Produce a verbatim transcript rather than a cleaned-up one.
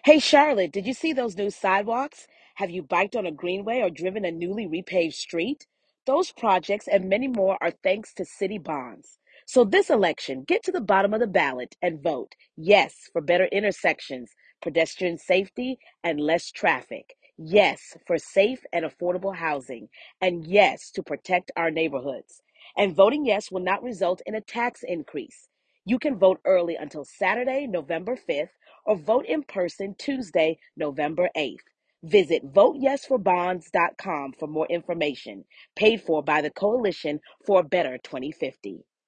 Hey Charlotte, did you see those new sidewalks? Have you biked on a greenway or driven a newly repaved street? Those projects and many more are thanks to city bonds. So this election, get to the bottom of the ballot and vote yes for better intersections, pedestrian safety, and less traffic. Yes for safe and affordable housing. And yes to protect our neighborhoods. And voting yes will not result in a tax increase. You can vote early until Saturday, November fifth, or vote in person Tuesday, November eighth. Visit vote yes for bonds dot com for more information. Paid for by the Coalition for a Better twenty fifty.